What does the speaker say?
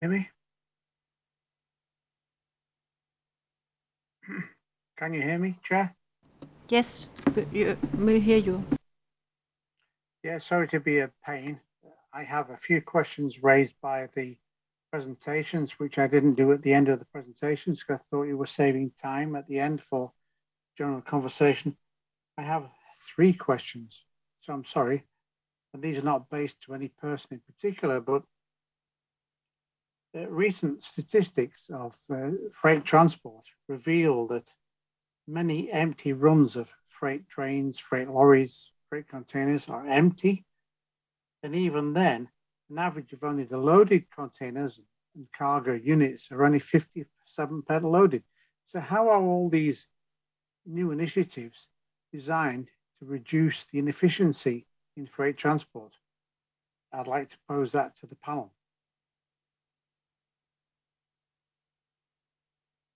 Hear me? Can you hear me, Chair? Yes, we hear you. Yeah, sorry to be a pain. I have a few questions raised by the presentations, which I didn't do at the end of the presentations because I thought you were saving time at the end for general conversation. I have three questions, so I'm sorry. And these are not based to any person in particular, but recent statistics of freight transport reveal that many empty runs of freight trains, freight lorries, freight containers are empty. And even then, an average of only the loaded containers and cargo units are only 57% loaded. So, how are all these new initiatives designed to reduce the inefficiency in freight transport? I'd like to pose that to the panel.